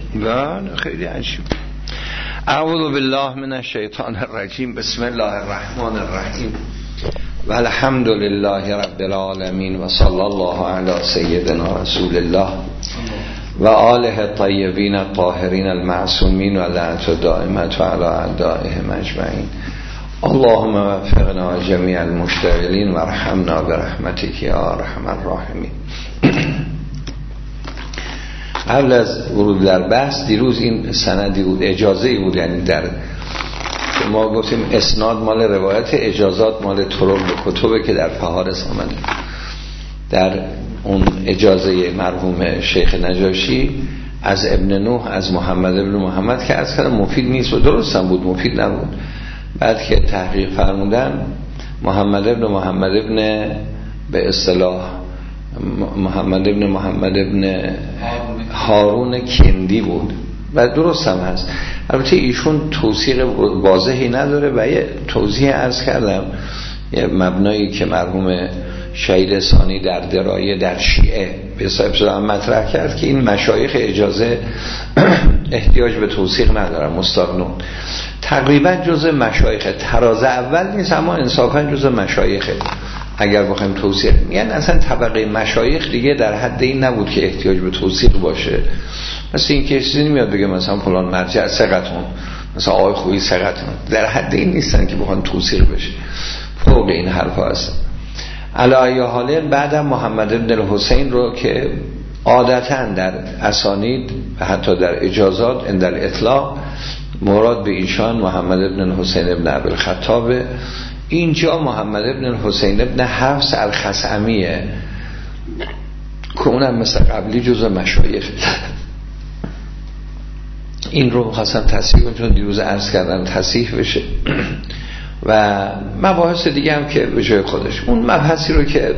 نه خیلی عجیب. اعوذ بالله من الشیطان الرجیم. بسم الله الرحمن الرحیم و الحمد لله رب العالمین و صلی الله علی سیدنا رسول الله و آله الطیبین الطاهرین المعصومین و لعنت دائمت علی اعدائهم اجمعین. اللهم وفقنا جمیع المشتغلین و ارحمنا برحمتک یا ارحم الراحمین. قبل از ورود در بحث دیروز این سندی بود، اجازه‌ای بود، یعنی در ما گفتیم اسناد مال روایت، اجازات مال طرق و کتبه که در فهارس آمده. در اون اجازه مرحوم شیخ نجاشی از ابن نوح از محمد ابن محمد که از کلام مفید نیست و درست هم بود، مفید نبود. بعد که تحقیق فرمودن محمد ابن به اصطلاح محمد ابن هارون کندی بود و درست هم هست. البته ایشون توثیق واضحی نداره و یه توضیح عرض کردم، یه مبنایی که مرحوم شهید ثانی در درایه در شیعه به صاحب مطرح کرد که این مشایخ اجازه احتیاج به توثیق ندارن، مستغنون. تقریبا جزء مشایخ تراز اول نیست، اما انصافا جزء مشایخه. اگر بخوایم توثیق، یعنی اصلا طبقه مشایخ دیگه در حد این نبود که احتیاج به توثیق باشه. مثل این که چیزی نمیاد بگه مثلا فلان مرجع ثقتون، مثلا آقای خویی ثقتون، در حد این نیستن که بخوان توثیق بشه. فوق این حرفا هستن. علی حال بعدم محمد ابن الحسین رو که عادتاً در اسانید و حتی در اجازات عند الاطلاق مراد به ایشان محمد ابن الحسین ابن ابی الخطاب. اینجا محمد ابن الحسین ابن حفص الخثعمیه که اونم مثل قبلی جزء مشایخ. این رو خواستم تصحیح کنم چون دیروز عرض کردم تصحیح بشه و مباحث دیگه هم که به جای خودش. اون مبحثی رو که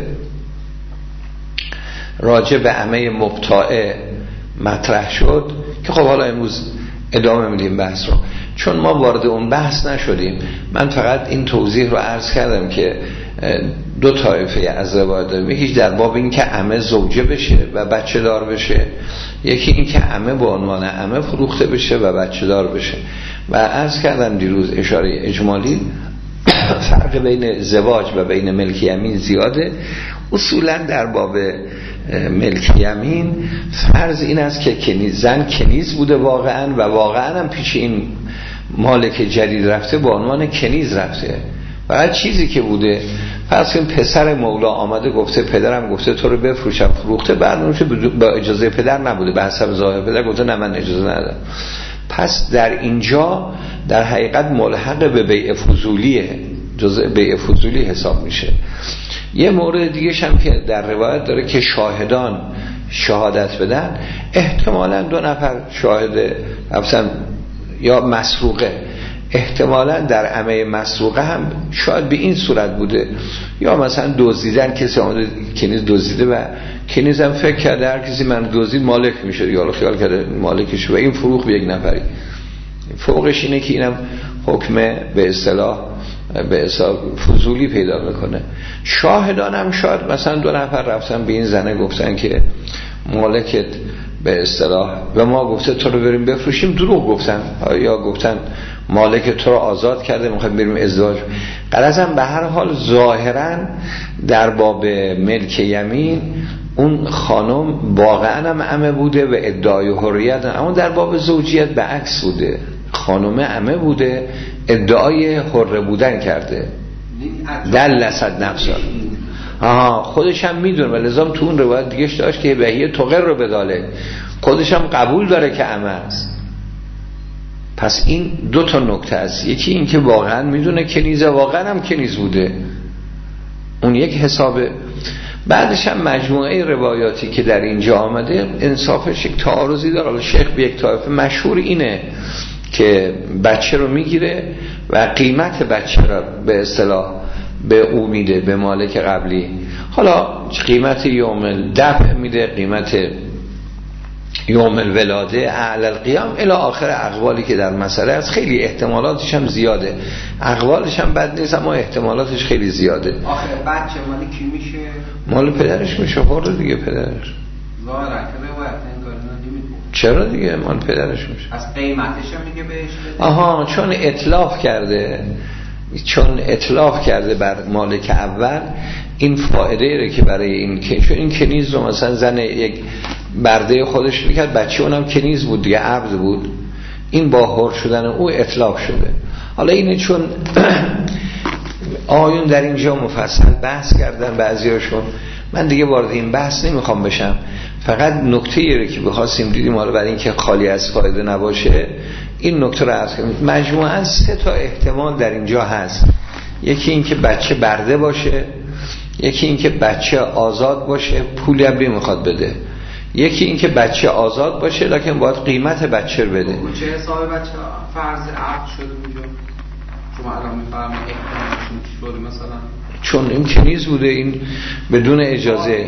راجع به عمه مبتاعه مطرح شد که خب حالا امروز ادامه میدیم بحث رو، چون ما وارد اون بحث نشدیم. من فقط این توضیح رو عرض کردم که دو طایفه از روایت داریم، یکیش در باب این که عمه زوجه بشه و بچه دار بشه، یکی این که عمه به عنوان عمه فروخته بشه و بچه دار بشه. و عرض کردم دیروز اشاره اجمالی فرق بین زواج و بین ملک یمین زیاده. اصولا در باب ملک یمین فرض این است که زن کنیز بوده واقعا و واقعا هم پیش این مالک جدید رفته با عنوان کنیز رفته. فقط چیزی که بوده پس این پسر مولا آمده گفته پدرم گفته تو رو بفروشم، فروخته، بعد با اجازه پدر نبوده، به حسب ظاهر پدر گفته نه من اجازه ندارم. پس در اینجا در حقیقت ملحق به بیع فضولیه، جزء بیع فضولی حساب میشه. یه مورد دیگه هم که در روایت داره که شاهدان شهادت بدن، احتمالاً 2 نفر شاهد رفتن یا مسروقه، احتمالاً در عمه مسروقه هم شاید به این صورت بوده، یا مثلا دزدیدن، کسی آمده کنیز دزدیده و کنیز هم فکر کرده هر کسی من دزدید مالک میشه، یا خیال کرده مالکش و این فروخ به یک نفری. فوقش اینه که اینم حکم به اصطلاح فضولی پیدا میکنه. شاهدان هم شاید مثلا 2 نفر رفتن به این زنه گفتن که مالکت به اصطلاح و ما گفته تو رو بریم بفروشیم، دروغ گفتن، یا گفتن مالک تو رو آزاد کرده میخوایم بریم ازدواج. غرضم به هر حال ظاهرا در باب ملک یمین اون خانم واقعا هم عمه بوده و ادعای حریت، اما در باب زوجیت به عکس بوده، خانم عمه بوده ادعای حره بودن کرده. دلست نفسا خودش هم میدونه و لذا تو اون روایت دیگهش داشت که بهیه تقر رو بداله، خودش هم قبول داره که عمه است. پس این 2 تا نکته است، یکی این که واقعا میدونه کنیزه، واقعا هم کنیز بوده، اون یک حسابه. بعدش هم مجموعه روایاتی که در اینجا آمده انصافش یک تعارضی داره. شیخ به یک طایفه مشهور اینه که بچه رو میگیره و قیمت بچه رو به اصطلاح به او میده، به مالک قبلی. حالا قیمت یوم الدفع میده، قیمت یوم الولاده، اعلی القیام، الی آخر اقوالی که در مسئله است. خیلی احتمالاتش هم زیاده، اقوالش هم بد نیست اما احتمالاتش خیلی زیاده. آخر بچه مال کی میشه؟ مال پدرش میشه، خورده دیگه پدرش. ظاهره که روایت چرا دیگه مال پدرش میشه. از قیمتش هم میگه بهش بده. آها، چون اطلاف کرده بر مالک اول، این فائده رو که برای این که چون این کنیز رو مثلا زن یک برده خودش میکرد، بچه اونم کنیز بود دیگه، عبد بود، این با حر شدن او اطلاف شده. حالا اینه چون آیون در اینجا مفصل بحث کردن بعضیاشون، من دیگه وارد این بحث نمیخوام بشم، فقط نکته‌ای رو که بخواستیم دیدیم حالا برای اینکه خالی از فایده نباشه این نکته رو عرض کنیم. مجموعاً 3 تا احتمال در اینجا هست. یکی این که بچه برده باشه، یکی این که بچه آزاد باشه پولی هم نمیخواد بده، یکی این که بچه آزاد باشه لکن باید قیمت بچه رو بده. چه حساب بچه فرض عقد شده اونجا؟ شما الان میفرمایید احتمالشون چطوری مثلا؟ چون این کنیز بوده، این بدون اجازه.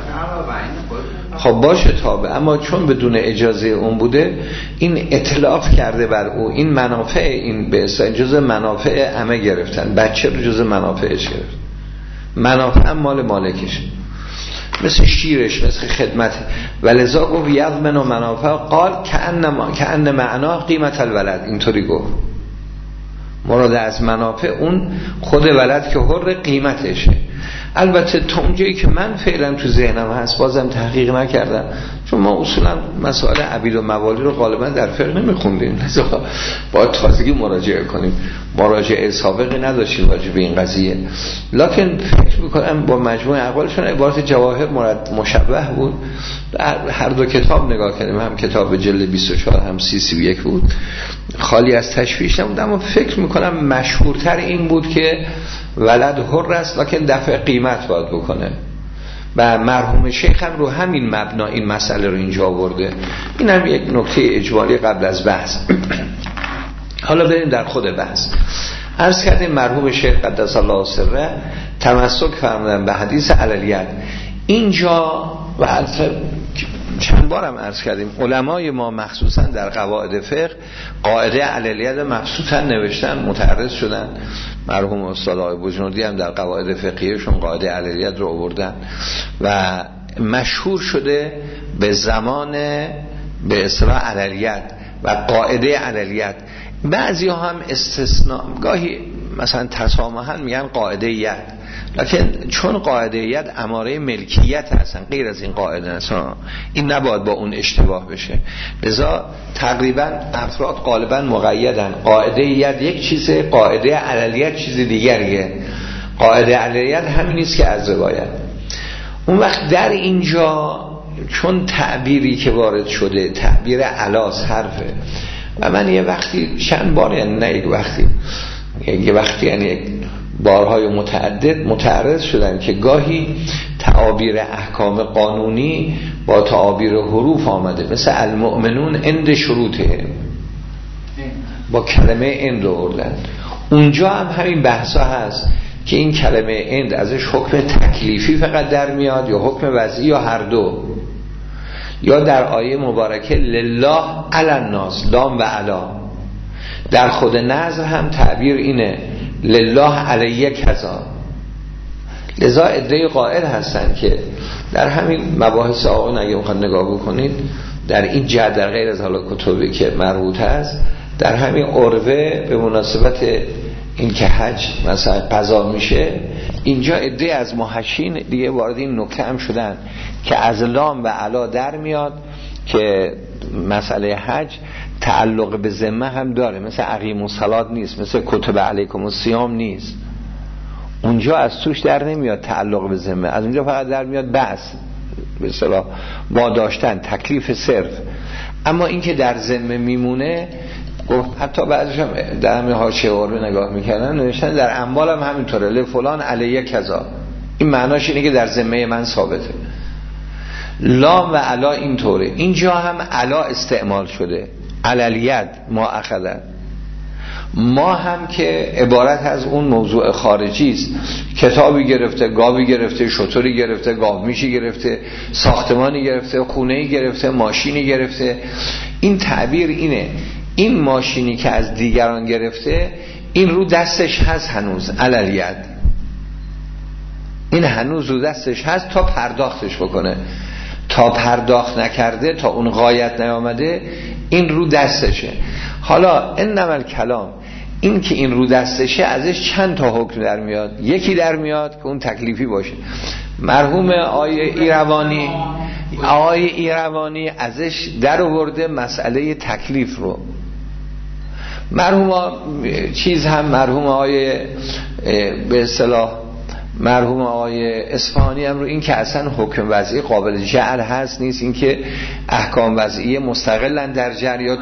خب باشه تابع، اما چون بدون اجازه اون بوده، این اطلاف کرده بر او، این منافع، این به اصطلاح جزء منافع همه گرفتن، بچه رو جزء منافعش گرفت، منافع هم مال مالکش، مثل شیرش، مثل خدمت. ولذا گفت یضمن منافع، قال کأن معنا قیمت الولد، اینطوری گفت مراد از منافع اون خود ولد که حر قیمتشه. البته تا اونجایی که من فعلا تو ذهنم هست، بازم تحقیق نکردم، چون ما اصولا مسائل عبید و موالی رو غالبا در فقه نمیخوندیم، باید تازگی مراجعه کنیم، مراجعه سابقی نداشتیم راجع به این قضیه. لکن فکر میکنم با مجموع اقوالشون عبارت جواهر مشبه بود. هر دو کتاب نگاه کردیم، هم کتاب جلد 24 هم 31 بود، خالی از تشویش نبود، اما فکر میکنم مشهورتر این بود که ولد حر است لکن دفع قیمت باید بکنه، و مرحوم شیخ هم رو همین مبنا این مسئله رو اینجا آورده. این هم یک نکته اجمالی قبل از بحث. حالا بریم در خود بحث. عرض کردیم مرحوم شیخ قدس الله سره تمسک فرمودن به حدیث علیت. اینجا و چند بارم عرض کردیم علمای ما مخصوصا در قواعد فقه قاعده علیت مخصوصا نوشتن، متعرض شدن. مرحوم استاد آقای بجنوردی هم در قواعد فقهیشون قاعده علیت رو آوردن و مشهور شده به زمان به اصطلاح علیت و قاعده علیت. بعضی هم استثناء گاهی مثلا تسامحاً میگن قاعده ید، لکن چون قاعده ید اماره ملکیت هستن، غیر از این قاعده هستن، این نباید با اون اشتباه بشه. لذا تقریبا افراد غالبا مقیدن، قاعده ید یک چیزه، قاعده علیت چیز دیگریه. قاعده علیت همین نیست که از روایت. اون وقت در اینجا چون تعبیری که وارد شده تعبیر علاس حرفه، و من یه وقتی چند بار، یعنی نه یه وقتی یعنی بارهای متعدد متعرض شدن که گاهی تعابیر احکام قانونی با تعابیر حروف آمده، مثل المؤمنون عند شروطه با کلمه عند آوردن. اونجا هم همین بحثا هست که این کلمه عند ازش حکم تکلیفی فقط در میاد یا حکم وضعی یا هر دو. یا در آیه مبارکه لله علی الناس، لام و علا، در خود نظر هم تعبیر اینه لله علیه کذا. لذا عده قائل هستن که در همین مباحث آقایون اگه میخواد نگاه بکنید در این جهت، در غیر از حالا کتبی که مربوط هست، در همین عروه به مناسبت این که حج مثلا قضا میشه، اینجا عده از محشین دیگه وارد این نکته هم شدن که از لام و علا در میاد که مسئله حج تعلق به ذمه هم داره، مثل اقیم الصلاة نیست، مثل کتب علیکم الصیام نیست. اونجا از توش در نمیاد تعلق به ذمه، از اونجا فقط در میاد بس به اصطلاح واداشتن، تکلیف صرف. اما این که در ذمه میمونه، گفت حتی بعضیش هم در همین حاشیه رو نگاه میکردن نوشتن در اموال هم همینطوره، لفلان علیه کذا. این معناش اینه که در ذمه من ثابته. لام و علا اینطوره. اینجا هم علا استعمال شده، علالید ما اخذن، ما هم که عبارت از اون موضوع خارجی است، کتابی گرفته، گاوی گرفته، شتری گرفته، گاومیشی گرفته، ساختمانی گرفته، خونه‌ای گرفته، ماشینی گرفته. این تعبیر اینه، این ماشینی که از دیگران گرفته این رو دستش هست هنوز، علالید، این هنوز رو دستش هست تا پرداختش بکنه. تا پرداخت نکرده، تا اون غایت نیامده، این رو دستشه. حالا انما الکلام، این که این رو دستشه ازش چند تا حکم در میاد. یکی در میاد که اون تکلیفی باشه. مرحوم آقای ایروانی ازش در آورده مسئله تکلیف رو. مرحوم آقای به اصطلاح مرحوم آقای اصفهانی هم رو این که اصلا حکم وضعی قابل جعل هست نیست، این که احکام وضعی مستقلن در جریان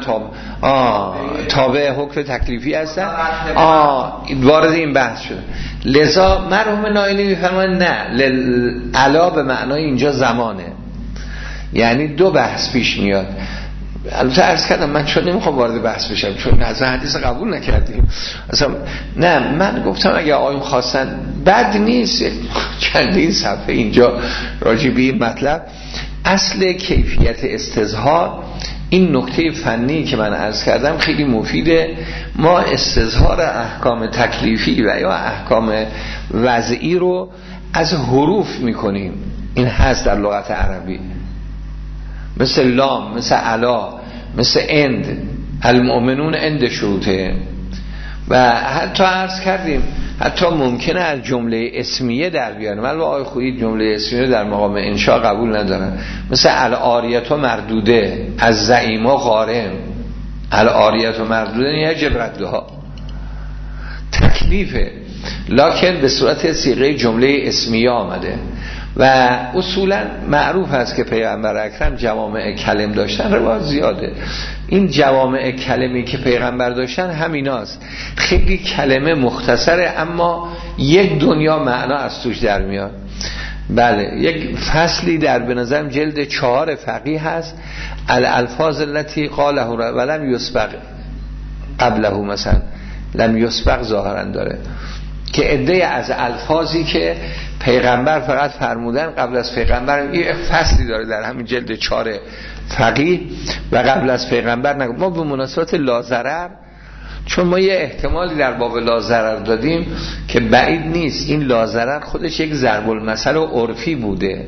تابع حکم تکلیفی هستن، وارد این بحث شده. لذا مرحوم نائینی میفرمایند نه، علا به معنای اینجا زمانه، یعنی دو بحث پیش میاد. البته عرض کردم من چون نمیخوام وارد بحث بشم، چون از حدیث قبول نکردیم اصلا. نه، من گفتم اگه آقایون خواستن بد نیست، چندین صفحه اینجا راجع به این مطلب. اصل کیفیت استظهار، این نکته فنی که من عرض کردم خیلی مفیده. ما استظهار احکام تکلیفی و یا احکام وضعی رو از حروف میکنیم. این هست در لغت عربی، مثل لام، مثل علا، مثل اند، المؤمنون اند شروطه. و حتی عرض کردیم حتی ممکنه از جمله اسمیه در بیان. من با آقای خویی جمله اسمیه در مقام انشاء قبول ندارن، مثل العاریت و مردوده، از زعیم و غارم. العاریت و مردوده یجب ردها، تکلیفه، لکن به صورت صیغه جمله اسمیه آمده. و اصولا معروف است که پیغمبر اکرم جوامع کلم داشتن، روایت زیاده. این جوامع کلمی که پیغمبر داشتن همیناست، خیلی کلمه مختصره اما یک دنیا معنا از توش در میاد. بله، یک فصلی در به نظرم جلد 4 فقیه هست، الالفاظ التي قاله ولم یسبق قبله، مثلا لم یسبق ظاهرا داره که عده از الفاظی که پیغمبر فقط فرمودن قبل از پیغمبر، یه فصلی داره در همین جلد 4 فقیه و قبل از پیغمبر نگم. ما به مناسبت لازرر، چون ما یه احتمالی در باب لازرر دادیم که بعید نیست این لازرر خودش یک ضرب المثل و عرفی بوده،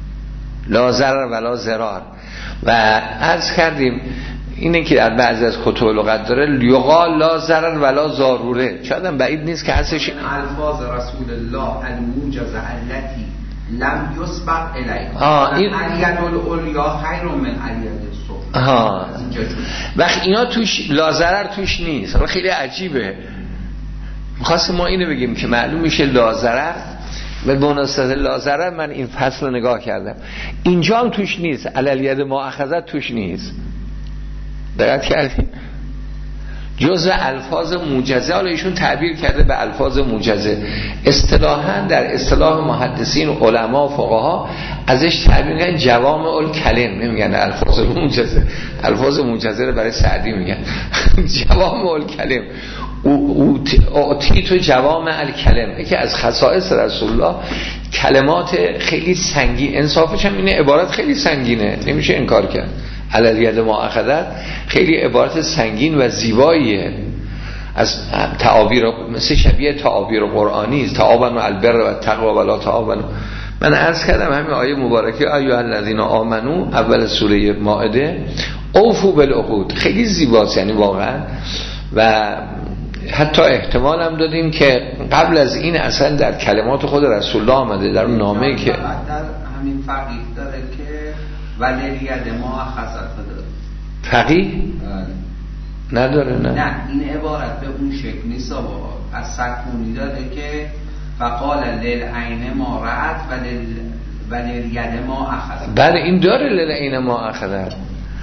لازرر ولا ضرار. و عرض کردیم اینه که در بعضی از کتب لغت داره لیقال لا ضرر ولا ضروره، شاید هم بعید نیست که هستش الفاظ رسول الله الموجزه التي لم یسبق الیها، این الید العلیا خیر من الید السفلی. وقت اینا توش لا ضرر توش نیست. خیلی عجیبه، می‌خواستم ما اینو بگیم که معلوم میشه لا ضرر و مناسبت لا ضرر. من این فصل رو نگاه کردم، اینجا هم توش نیست، علالید ما اخذت توش نیست. دقت کردیم جزء الفاظ موجزه، حالا ایشون تعبیر کرده به الفاظ موجزه. اصطلاحاً در اصطلاح محدثین و علما و فقها ازش تعبیر میکنن جوامع الکلم، نمیگن الفاظ موجزه. الفاظ موجزه رو برای سعدی میگن جوامع الکلم. اوتیتو جوامع الکلم، یکی از خصائص رسول الله کلمات خیلی سنگین. انصافش هم اینه، عبارت خیلی سنگینه، نمیشه انکار کرد. علالید ما اخذت خیلی عبارت سنگین و زیباییه، از تعابیر مثل شبیه تعابیر قرآنی است. تعاونوا البر و التقوا ولا تعاونوا. من عرض کردم همین آیه مبارکه ایها الذین آمنو اول سوره مائده اوفوا بالعقود خیلی زیباست، یعنی واقعا. و حتی احتمال هم دادیم که قبل از این اصلا در کلمات خود رسول الله آمده، در اون نامه‌ای که در همین فقیه داره که ولید ما اخذت داره. فقیه نداره. نه این عبارت به اون شکل نیست، از سکونی داده که فقال للعین ما رأت وللید ما اخذت. بله این داره للعین ما اخذت،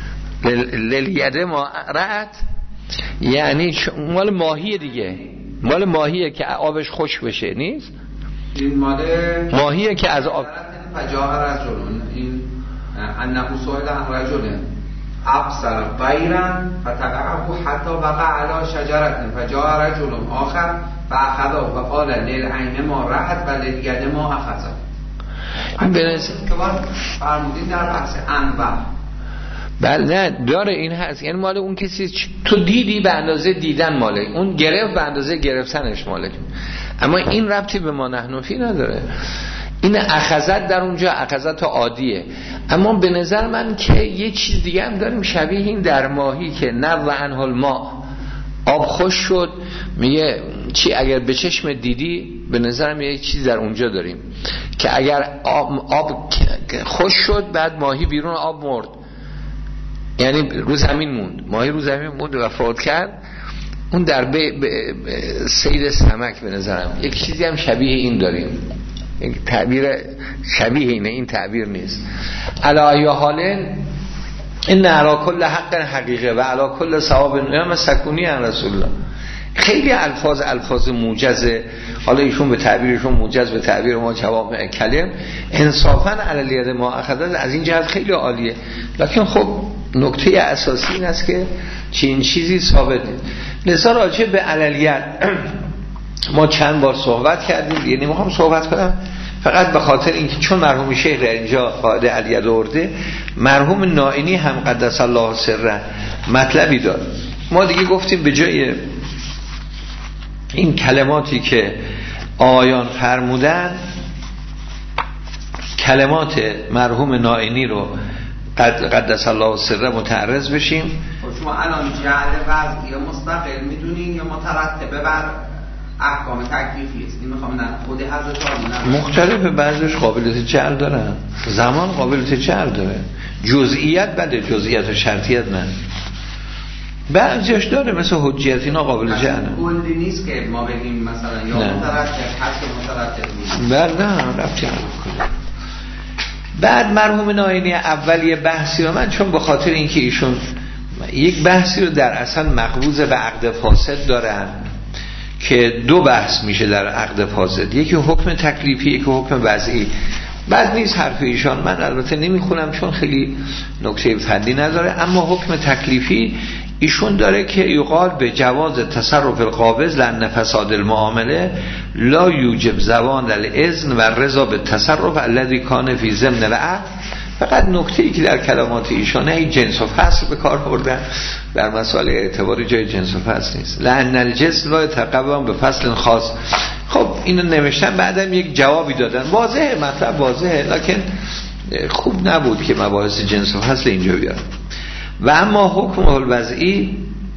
للید ما رأت یعنی مال ماهیه دیگه، مال ماهیه که آبش خشک بشه، نیست این مال ماهیه که از آب فجاء رجل، این انه سئل عن رجل ابصر غیرا فتقعه حتی وقع على شجره فجاء رجل آخر فاخذه وقال للعین ما رأت وللید ما اخذت. این بنظر که فرمودین در بحث انواع. بله نه داره، این هست، یعنی مال اون کسی تو دیدی به اندازه دیدن ماله، اون گرفت به اندازه گرفتنش ماله. اما این ربطی به ما نحنفی نداره. این اخذت در اونجا اخذت عادیه. اما به نظر من که یه چیز دیگه هم داریم شبیه این در ماهی که نو عنه الماء، آب خوش شد، میگه چی اگر به چشم دیدی، به نظرم یه چیز در اونجا داریم که اگر آب خوش شد بعد ماهی بیرون آب مرد، یعنی رو زمین موند، ماهی رو زمین موند و فوت کرد، اون در سید سمک به نظرم یک چیزی هم شبیه این داریم. یک تعبیر شبیه اینه، این تعبیر نیست. علی حال این علی کل حق حقیقه و علی کل ثواب نعم سکونی عن رسول الله. خیلی الفاظ موجزه، حالا ایشون به تعبیرشون موجز، به تعبیر ما جواب کلم، انصافا علی ید ما اخذت از این جهت خیلی عالیه. لکن خب نکته اساسی این است که چین چیزی ثابت نیست. لذا راجع به علیت ما چند بار صحبت کردیم، یعنی میخوام صحبت کنم فقط به خاطر اینکه چون مرحوم شیخ در اینجا قاعده علیت آورده، مرحوم نائینی هم قدس الله سره مطلبی داد. ما دیگه گفتیم به جای این کلماتی که آیان فرمودن، کلمات مرحوم نائینی رو قدس الله سره متعرض بشیم. شما الان جعل وضعی مستقل میدونین یا مترتبه بر احکام تکلیفی است؟ این میخوام نه خود حضرت عالی مختلف، بعضیش قابلیت جعل دارن، زمان قابلیت جعل داره، جزئیات بده، جزئیات و شرطیت نه. بعضیش داره مثل حجیت اینا قابل جعل کلی نیست که ما بگیم مثلا یا مترتب هست مترتب نیست. بله نه رفتی کنه. بعد مرحوم نائینی اولی بحثی رو من چون به خاطر اینکه ایشون یک بحثی رو در اصل مقبوض به عقد فاسد دارن که دو بحث میشه در عقد فاسد، یکی حکم تکلیفی، یکی حکم وضعی. بعد نیست حرف ایشان، من البته نمیخونم چون خیلی نکته فنی نداره، اما حکم تکلیفی ایشون داره که یقال به جواز تصرف القابض لأن فساد المعامله لا یوجب زوال الاذن و رضا به تصرف الذي کان فی ضمن العقد. فقط نکته‌ای که در کلمات ایشانه این جنس و فصل به کار بردن، در مسائل اعتباری جای جنس و فصل نیست. لأن الجنس لا يتقوم به فصل خاص. خب اینو نوشتن، بعدم یک جوابی دادن، واضحه، مطلب واضحه، لکن خوب نبود که مباحث جنس و فصل اینجا بیارن. و اما حکم الوضعی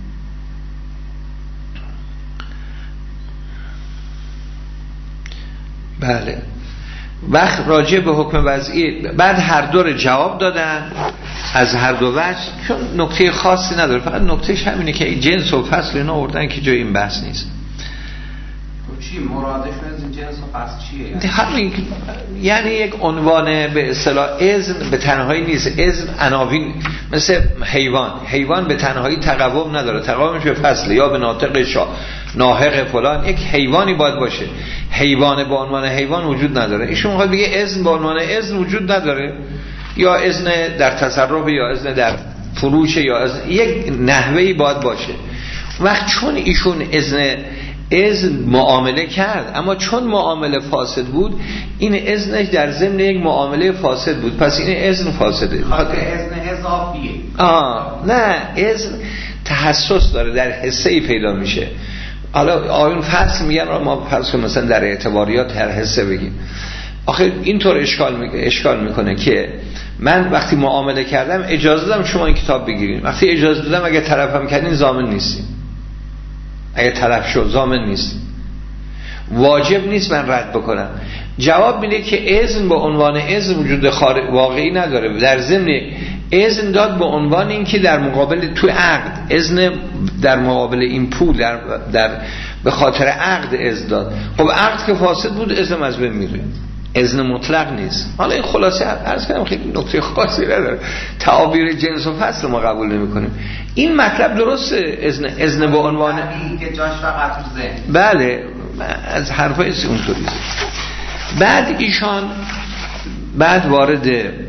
بله وقت راجع به حکم وضعی بعد هر دور جواب دادن از هر دو وجه، چون نکته خاصی نداره، فقط نکتهش همینه که جنس و فصل اینا آوردن که جای این بحث نیست. چی مرادش از این جنس و فصل چیه؟ همین یعنی یک عنوان به اصطلاح اذن به تنهایی نیست. اذن عناوین مثل حیوان به تنهایی تقوم نداره، تقومش به فصل یا به ناطق ناحق فلان، یک حیوانی باید باشه. حیوان به عنوان حیوان وجود نداره. ایشون میخواد بگه اذن به عنوان اذن وجود نداره، یا اذن در تصرف یا اذن در فروش یا اذن، یک نحوهی باید باشه. وقت چون ایشون اذن معامله کرد، اما چون معامله فاسد بود، این اذنش در ضمن یک معامله فاسد بود، پس این اذن فاسده. اذن اضافیه. نه، اذن تحسس داره، در حسه‌ای پیدا میشه. حالا آیون فصل میگن ما فرض کنیم مثلا در اعتباریات هر حسه بگیم. آخه اینطور اشکال میکنه که من وقتی معامله کردم اجازه دادم شما این کتاب بگیرین، وقتی اجازه دادم اگه طرفم کردین ضامن نیستین، اگه طرف شد ضامن نیست، واجب نیست من رد بکنم. جواب میده که اذن به عنوان اذن وجود واقعی نداره، در ضمن اذن داد به عنوان این که در مقابل تو عقد، اذن در مقابل این پول در به خاطر عقد اذن داد. خب عقد که فاسد بود اذن از بین میره، اذن مطلق نیست. حالا این خلاصه عرض کردم خیلی نکته خاصی نداره، تعابیر جنس و فصل ما قبول نمی‌کنیم. این مطلب درسته، اذن به عنوان که جاش فقط تو ذهن، بله از حرفای اونطوری. بعد ایشان بعد وارد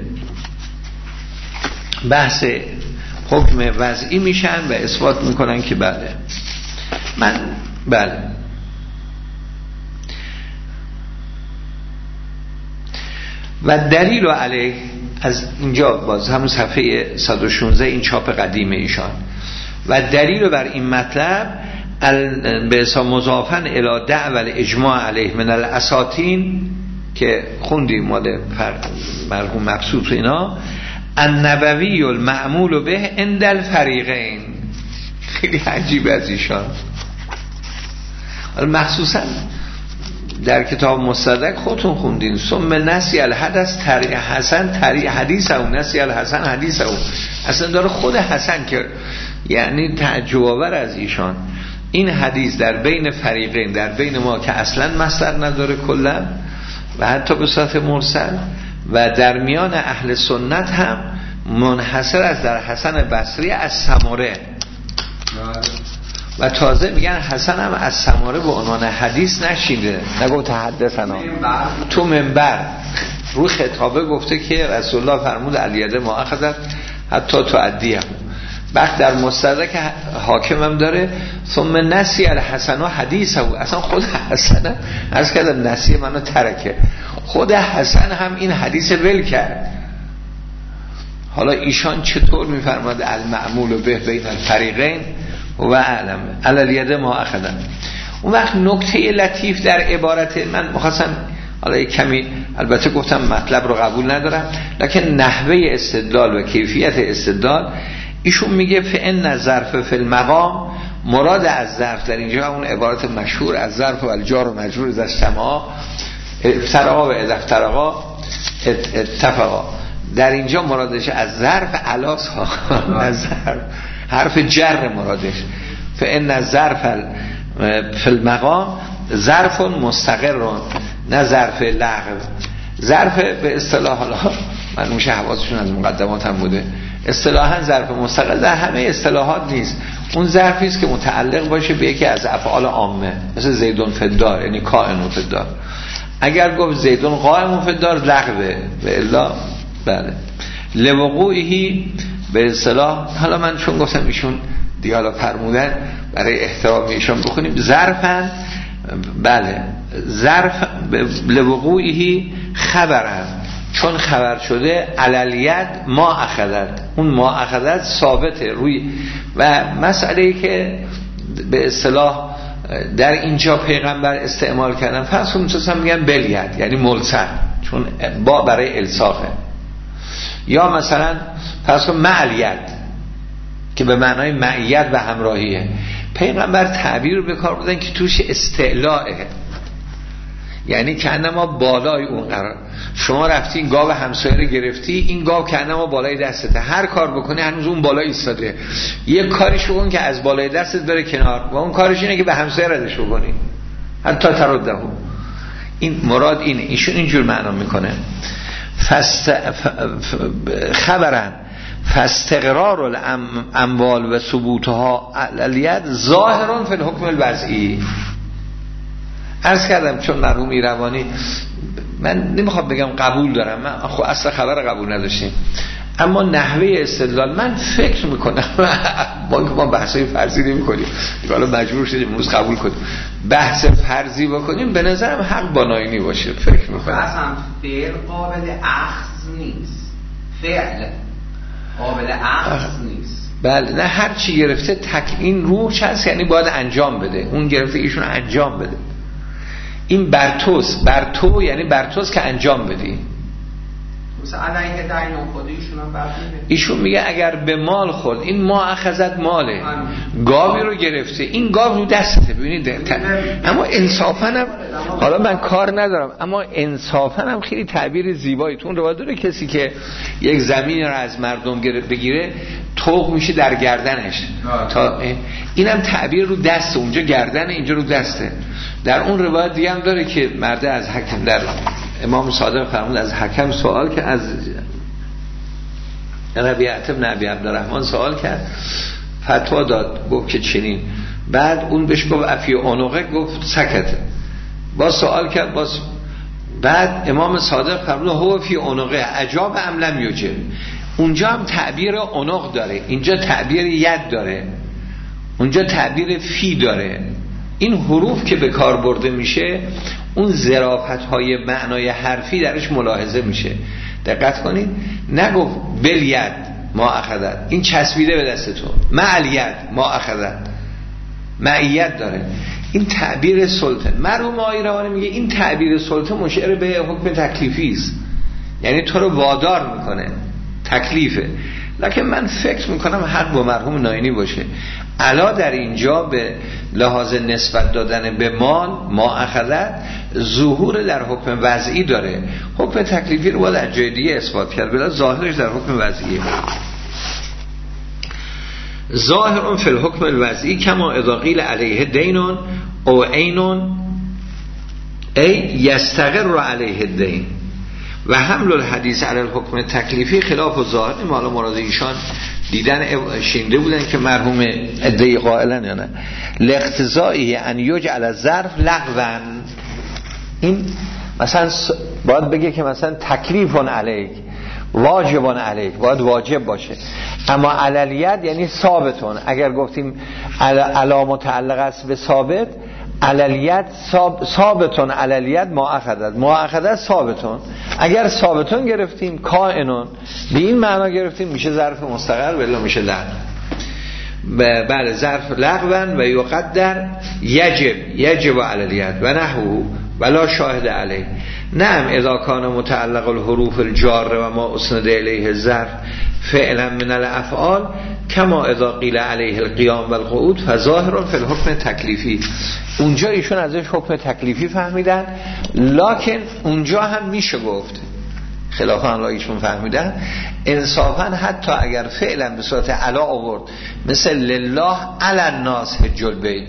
بحث حکم وضعی میشن و اثبات میکنن که بله و دلیل علیه، از اینجا باز همون صفحه 116 این چاپ قدیم ایشان، و دلیل بر این مطلب به حساب مضافن الی دعوی الاجماع علیه من الاساطین، که خوندیم مال مرحوم مبسوط و اینا، النبوی المعمول به عند الفریقین. خیلی عجیب از ایشان، مخصوصا در کتاب مستدرک خودتون خوندین، ثم نسی الحدث طریق حسن طریق حدیث او نسی الحسن حدیث او. اصلا داره خود حسن که یعنی تعجب آور از ایشان، این حدیث در بین فریقین، در بین ما که اصلا مصدر نداره کلا و حتی به صورت مرسل، و در میان اهل سنت هم منحصر از در حسن بصری از سمره، و تازه میگن حسن هم از سماره به عنوان حدیث نشینده، نگو تحدثنا تو منبر رو خطابه گفته که رسول الله فرمود الیده ما اخذت حتی تعدیه. وقت در مستدرک حاکم هم داره ثم نسی الحسن و حدیث او، اصلا خود حسن از کردم نسی منو ترکه، خود حسن هم این حدیث ول کرد. حالا ایشان چطور میفرماد المعمول به بین الفریقین و اعلم علیه ما اخذن. اون وقت نکته لطیف در عبارت من مخواستم، حالا کمی البته گفتم مطلب رو قبول ندارم، لکن نحوه استدلال و کیفیت استدلال، ایشون میگه فإن ظرف فی المقام، مراد از ظرف در اینجا اون عبارت مشهور از ظرف و الجار و مجرور از اجتماع افترقا و اذا افترقا اتفقا، در اینجا مرادش از ظرف علاس ها حرف جر مرادش. فإن ظرف فی المقام ظرف مستقر، نه ظرف لغو. ظرف به اصطلاح، حالا من میشه حواسشون از مقدمات هم بوده، اصطلاحا ظرف مستقل در همه اصطلاحات نیست، اون ظرفی است که متعلق باشه به یکی از افعال عامه، مثل زیدون فدار یعنی کائن فدار. اگر گفت زیدون قائم فدار لغوه، و الا بله لوقوعی به اصطلاح. حالا من چون گفتم ایشون دیگه حالا فرمودن برای احترام ایشون بخونیم ظرفن، بله ظرف لوقوعی خبرن، چون خبر شده علالید ما اخذت، اون ما اخذت ثابته روی. و مسئله‌ای که به اصطلاح در اینجا پیغمبر استعمال کردن، فرض کنیم مثلا میگن بلیت یعنی ملصق، چون با برای الصاقه، یا مثلا فرض کنیم معلیت که به معنای معیت و همراهیه. پیغمبر تعبیر رو به کار بردن که توش استعلاءه، یعنی که انما بالای اون قرار، شما رفتی این گاو همسایه رو گرفتی، این گاو که انما بالای دستته، هر کار بکنی هنوز اون بالای ایستاده، یک کاریش بکن که از بالای دستت بره کنار، و اون کارش اینه که به همسایه ردش بکنی حتی ترده. این مراد اینه، ایشون اینجور معنا میکنه. خبرن فاستقرار الاموال و ثبوتها علیت ظاهرون فی الحکم الوضعی. عرض کردم چون مرحوم ایروانی، من نمیخوام بگم قبول دارم، من خب اصلا خبر قبول نداشتیم، اما نحوه استدلال من فکر میکنم ما بحثای فرضی نمی کنیم، حالا مجبور شدیم امروز قبول کنیم بحث فرضی بکنیم، به نظرم حق باناینی باشه. فکر میکنم اصلا فعل قابل اخذ نیست، فعل قابل اخذ نیست. بله نه هر چی گرفته این روح هست، یعنی باید انجام بده، اون گرفته ایشون انجام بده. این برتو یعنی برتوس که انجام بدی. مثلا علیه دین خودیشون هم برمیده. ایشون میگه اگر به مال خورد، این ما اخذت ماله، گاوی رو گرفته، این گاو رو دسته. ببینید اما انصافا هم، حالا من کار ندارم، اما انصافا هم خیلی تعبیر زیبایی تون روایت داره، کسی که یک زمین رو از مردم بگیره طوق میشه در گردنش، تا اینم تعبیر رو دسته، اونجا گردن اینجا رو دسته. در اون روایت دیگه هم داره که مرده از حکم، در امام صادق فرمود از حکم سوال که از ربیعت ابن ابی عبدالرحمن سوال کرد، فتوا داد، گفت که چنین، بعد اون بهش گفت افی عنقه، گفت سکته، باز سوال کرد، باز بعد امام صادق فرمود هو فی عنقه عجاب ام لم یجب. اونجا هم تعبیر عنق داره، اینجا تعبیر ید داره، اونجا تعبیر فی داره. این حروف که به کار برده میشه، اون ظرافت‌های معنای حرفی درش ملاحظه میشه. دقت کنید، نگفت بلید ما اخذت، این چسبیده به دست تو، معلیت ما اخذت، معیت داره. این تعبیر سلطه. مرحوم آقای روانی میگه این تعبیر سلطه مشعر به حکم تکلیفی است، یعنی تو رو وادار میکنه، تکلیفه. لکن من فکر میکنم حق با مرحوم ناینی باشه. علا در اینجا به لحاظ نسبت دادن به مال ما اخذت ظهور در حکم وضعی داره، حکم تکلیفی رو باید از جای دیگه اثبات کرد، بلا ظاهرش در حکم وضعیه. ظاهر فی الحکم الوضعی کما اذا قیل علیه دینون او عینون ای یستقر علیه الدین و حمل الحدیث علی الحکم تکلیفی خلاف و ظاهر. این حالا مراد ایشان دیدن شینده بودن که مرحوم ادعی قائلن یا نه. لاقتضایی ان یجعل الظرف لغوا، این مثلا باید بگه که مثلا تکلیفون علیک، واجبون علیک، باید واجب باشه. اما علیت یعنی ثابتون، اگر گفتیم علا متعلق است به ثابت، علیت ثابتون، علیت ما اخذت ثابتون. اگر ثابتون گرفتیم کائنون به این معنا گرفتیم میشه ظرف مستقر، ولی میشه لغو. بله ظرف لغوا و یقدر یجب علیت و نحو ولا شاهد علیه. نعم اذا کان متعلق الحروف الجاره و ما اسند الیه الظرف فعلا من الافعال کما اذا قیل علیه القیام و القعود فظاهر فی الحکم تکلیفی. اونجا ایشون ازش حکم تکلیفی فهمیدن، لکن اونجا هم میشه گفت خلافا الله ایشون فهمیدن انصافا حتی اگر فعلا به صورت علا آورد مثل لله علی الناس حج البیت،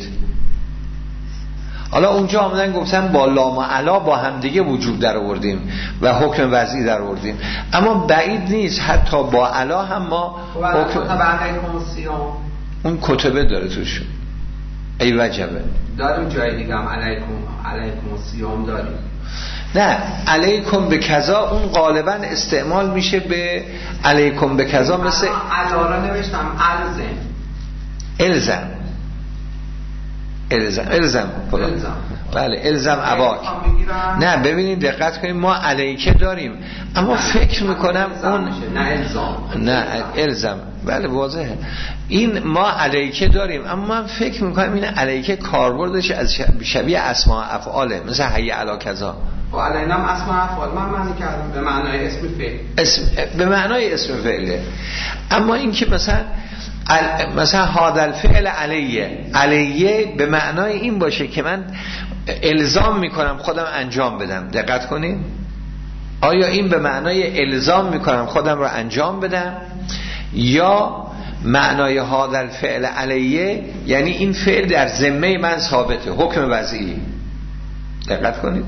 حالا اونجا آمدن گفتن با لام و علا با هم دیگه وجود در آوردیم و حکم وضعی در آوردیم، اما بعید نیست حتی با علا هم ما حکم اون کتبه داره توش. ای وجبه داریم جای دیگه هم علیکم الصیام داریم. نه علیکم به کذا اون غالبا استعمال میشه به علیکم به کذا، مثل علا نوشتم الزم بله الزم عباک. نه ببینید دقت کنید ما علیکه داریم اما فکر میکنم اون نه الزم بله واضحه. این ما علیکه داریم اما من فکر میکنم این علیکه کاربردش از شبیه اسماء افعاله، مثل حی علی کذا و علینا هم اسماء افعال من معنی کردم به معنای اسم فعل، به معنای اسم فعله. اما این که مثلا هادل فعل علیه به معنای این باشه که من الزام میکنم خودم انجام بدم. دقت کنید آیا این به معنای الزام میکنم خودم رو انجام بدم، یا معنای هادل فعل علیه یعنی این فعل در ذمه من ثابته، حکم وضعی. دقت کنید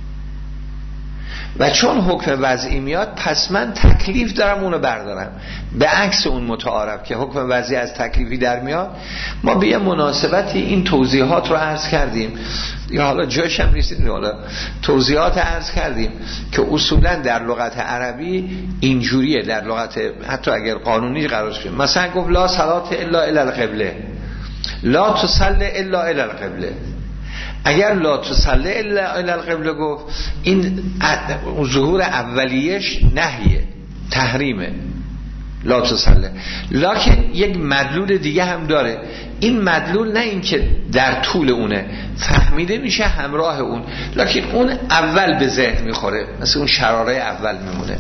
و چون حکم وضعی میاد پس من تکلیف دارم اونو بردارم، به عکس اون متعارف که حکم وضعی از تکلیفی در میاد. ما به یه مناسبتی این توضیحات رو عرض کردیم یا حالا جاش هم نیستیم، حالا توضیحات عرض کردیم که اصولا در لغت عربی اینجوریه، در لغت حتی اگر قانونی قرار شد مثلا گفت لا صلات الا الی القبله، لا تصلی الا الی القبله. اگر لا تصلی الا الی القبله گفت این ظهور اولیش نهیه، تحریمه لا تصلی، لکن یک مدلول دیگه هم داره. این مدلول نه این که در طول اونه فهمیده میشه همراه اون، لکن اون اول به ذهن میخوره، مثل اون شراره اول میمونه.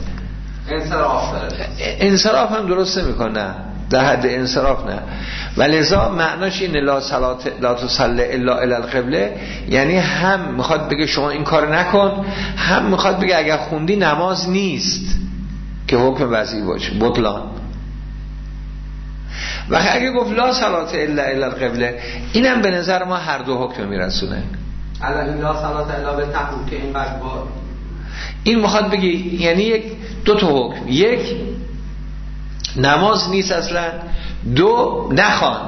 انصراف هم درست نمیکنه، در حد انصراف نه. ولذا معناش اینه لا تصلی الا الی القبله، یعنی هم میخواد بگه شما این کار نکن، هم میخواد بگه اگر خوندی نماز نیست که حکم وضعی باشه، بطلان. و اگه گفت لا صلات الا الی القبله اینم به نظر ما هر دو حکم میرسونه. الان لا صلات الا بالتحریم که اینقدر این میخواد بگه یعنی دو تا حکم، یک نماز نیست اصلا، دو نخوان.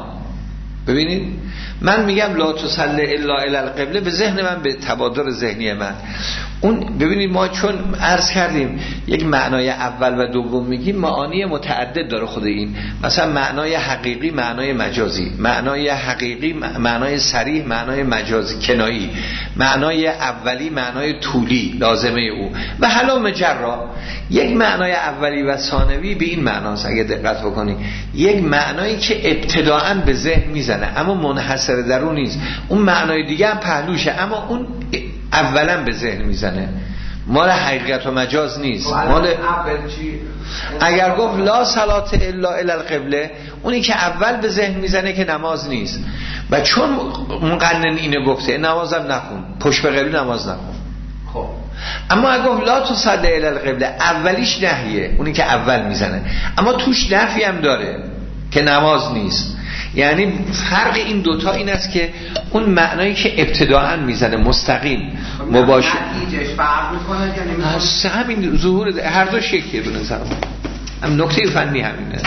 ببینید من میگم لا تصلی الا الی القبله، به ذهن من، به تبادر ذهنی من اون ببینید ما چون عرض کردیم یک معنای اول و دوم میگیم، معانی متعدد داره خود این. مثلا معنای حقیقی، معنای مجازی، معنای حقیقی، معنای صریح، معنای مجازی کنایی، معنای اولی، معنای طولی لازمه او و حالا مجرا. یک معنای اولی و ثانوی به این معناست اگه دقت بکنید، یک معنایی که ابتداءً به ذهن میزنه اما منحصر در اون نیست، اون معنای دیگه هم پهلوشه اما اون اولا به ذهن میزنه، مال حقیقت و مجاز نیست. مال اگر گفت لا صلات الا الی القبله، اونی که اول به ذهن میزنه که نماز نیست و چون مقنن اینو گفته نمازم نخون، پشت به قبله نماز نخون. خب اما اگه گفت لا تصلی الی القبله، اولیش نهیه، اونی که اول میزنه اما توش نفی هم داره که نماز نیست. یعنی فرق این دوتا این است که اون معنایی که ابتداءً میزنه مستقیم مباشر نتیجهش فرق میکنه یا نمیکنه، همین ظهور هر دو شکلیه به نظر من. نکته فنی همینه،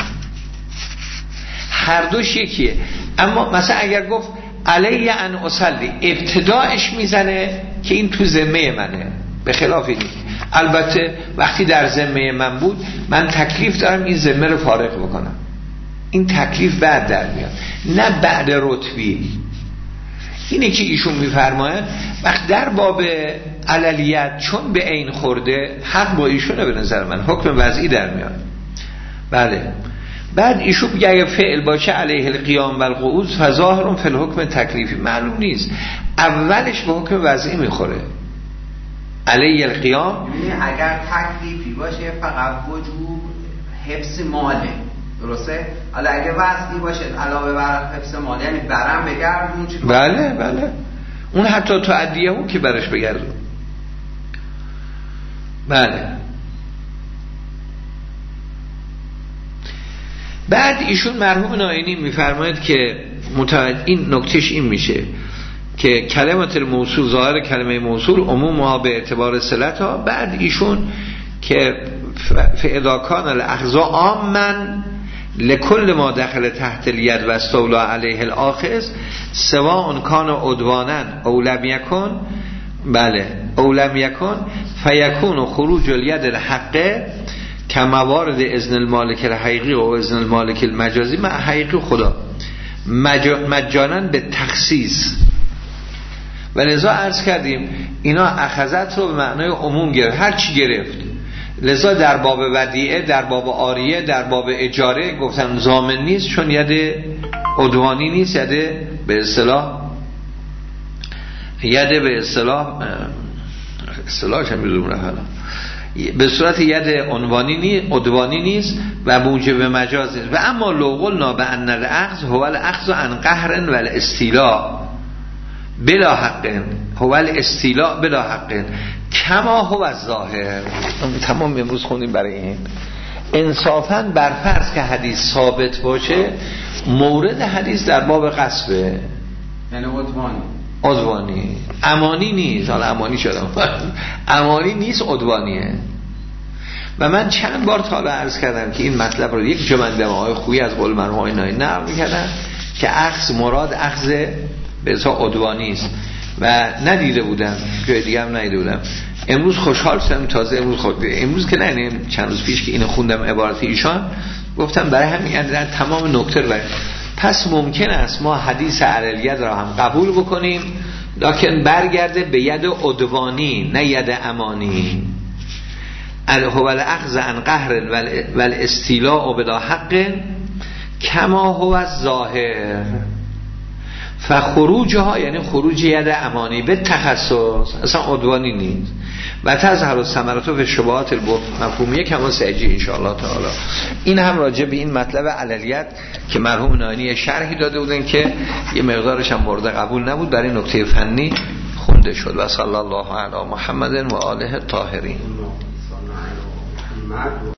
هر دو شکلیه. اما مثلا اگر گفت علی ان اصلی، ابتداءش میزنه که این تو ذمه منه، به خلاف این البته وقتی در ذمه من بود من تکلیف دارم این ذمه رو فارغ بکنم، این تکلیف بعد در میاد نه بعد رتبی. اینه که ایشون میفرماید وقت در باب عللیت چون به عین خورده حق با ایشونه، به نظر من حکم وضعی در میاد. بله بعد ایشون میگه اگه فعل باشه علیه القیام و القعود فظاهر فی الحکم تکلیفی، معلوم نیست اولش به حکم وضعی میخوره علیه القیام. اگر تکلیفی باشه فقط وجوب حفظ ماله، درسته؟ حالا اگه وضعی باشه علاوه بر حفظ مال یعنی برم بگردون چی؟ بله اون حتی تعدیه اون که برش بگردون. بله بعد ایشون مرحوم نائینی میفرماید که این نکتهش این میشه که کلمات الموصول ظاهر کلمه موصول عمومها به اعتبار صلتها. بعد ایشون که فاذا کان الاخذ عاما لکل ما دخل تحت الید و استولا علیه الاخذ سواء کان عدوانا او لم یکن، بله او لم یکن فیکون خروج الید الحق کموارد اذن المالک الحقیقی و اذن المالک المجازی مع حقیقی خدا مجانا به تخصیص. و لذا عرض کردیم اینا اخذت رو به معنای عموم گرفت، هر چی گرفت. لذا در باب ودیعه، در باب عاریه، در باب اجاره گفتن ضامن نیست چون ید عدوانی نیست، ید به اصطلاح اصطلاحش هم میدونم حالا به صورت ید عدوانی نیست و موجب مجاز نیست. و اما لو قلنا بان الاخذ هو الاخذ عن قهر و الاستیلاء بلا حق، هو الاستیلاء بلا حق کما هو الظاهر. تمام امروز خوندیم برای این. انصافاً برفرض که حدیث ثابت باشه، مورد حدیث در باب غصبه، یعنی عدوانی امانی نیست. حالا امانی شدم امانی نیست، عدوانیه. و من چند بار تا عرض کردم که این مطلب رو یک جمله های خویی از قول مرحوم آقای نائینی نقل می‌کردن که اخذ مراد اخذ به اصطلاح عدوانی است و ندیده بودم، جای دیگه هم ندیده بودم. امروز خوشحال شدم تازه امروز که نه چند روز پیش که اینو خوندم عبارت ایشان، گفتم برای همین در تمام نکته رو پس ممکن است ما حدیث عللیت را هم قبول بکنیم لکن برگرده به ید عدوانی نه ید امانی. هو الاخذ عن قهر و الاستیلاء بلا حق کما هو الظاهر فخروجها یعنی خروج ید امانی به تخصص اصلا عدوانی نیست و تظهر الثمرات و شبهات مفهومیه کما سیجی ان شاء الله تعالی. این هم راجع به این مطلب عللیت که مرحوم نائینی شرحی داده بودن که یه مقدارش هم مورد قبول نبود، برای نکته فنی خونده شد. و صلی الله علی محمد و آله الطاهرین.